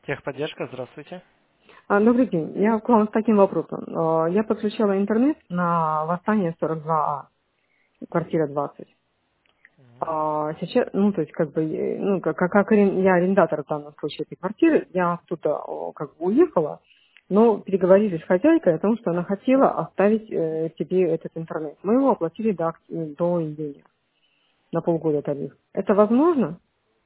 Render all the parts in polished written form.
Техподдержка, здравствуйте. Добрый день. Я к вам с таким вопросом. Я подключала интернет на Восстание 42А, квартира 20. Мгм. Сейчас, ну, то есть, как бы, я арендатор в данном случае этой квартиры, я оттуда как бы уехала, но переговорили с хозяйкой о том, что она хотела оставить себе этот интернет. Мы его оплатили до июня, на полгода тариф. Это возможно?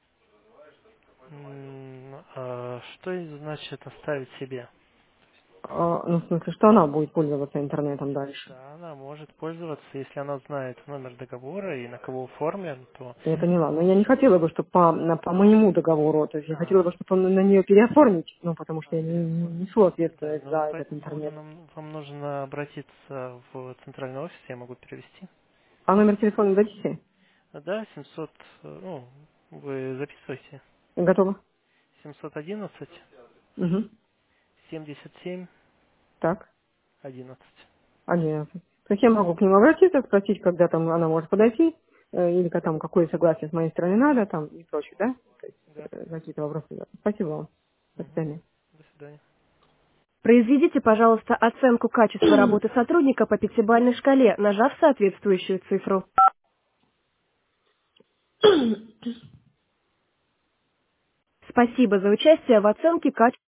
Что значит оставить себе? Ну, в смысле, что она будет пользоваться интернетом дальше? Да, она может пользоваться, если она знает номер договора и на кого оформлен, то... Я поняла. Но я не хотела бы, чтобы по моему договору, то есть я хотела А, бы, чтобы он на нее переоформить, ну, потому что я не переоформить. несу Да, ответственность но за по этот этому поводу интернет. вам нужно обратиться в центральный офис, я могу перевести. А номер телефона дадите? Да, 700, вы записывайте. Я готова. 711 Угу. 77 Так, 11. 11. То есть я могу к ним обратиться, спросить, когда там она может подойти, или там какое согласие с моей стороны надо, там и прочее, да? То есть Да. какие-то вопросы. Да. Спасибо вам. До Мгм. свидания. До свидания. Произведите, пожалуйста, оценку качества работы сотрудника по пятибалльной шкале, нажав соответствующую цифру. Спасибо за участие в оценке качества.